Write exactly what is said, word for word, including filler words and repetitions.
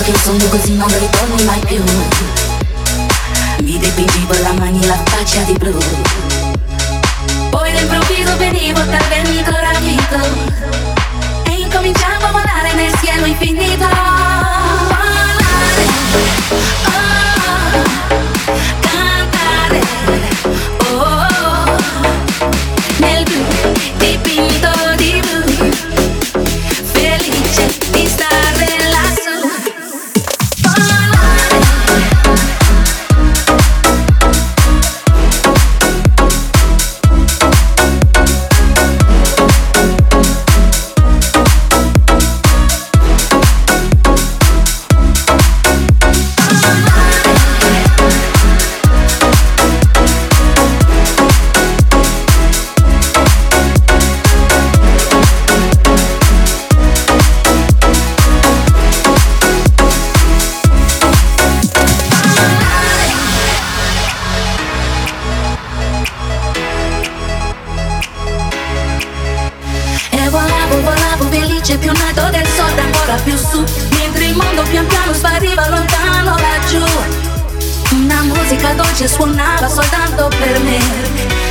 che un sogno così non ritorni mai più. Mi dipingi con la mani la faccia di blu. Poi d'improvviso venivo dal vento rapito e incominciavo a volare nel cielo infinito. Volare, oh, cantare, oh, oh, nel blu, dipinto di blu, felice di stare lassù. Più in alto del sole, ancora più su, mentre il mondo pian piano spariva lontano laggiù. Una musica dolce suonava soltanto per me.